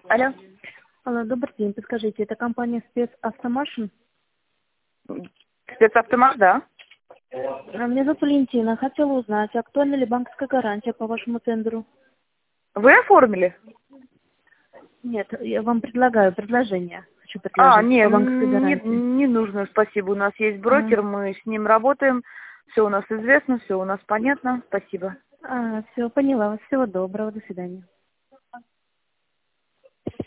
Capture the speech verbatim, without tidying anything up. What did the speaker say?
Алло. Алло, добрый день. Подскажите, это компания спецавтомашин? Спецавтомаш, да? А, Меня зовут Валентина. Хотела узнать, актуальна ли банковская гарантия по вашему тендеру? Вы оформили? Нет, я вам предлагаю предложение. Хочу А, предложить не, по банковской не, гарантии. не нужно, спасибо. У нас есть А, брокер, мы с ним работаем. Все у нас известно, все у нас понятно. Спасибо. а, все, поняла вас. Всего доброго. До свидания.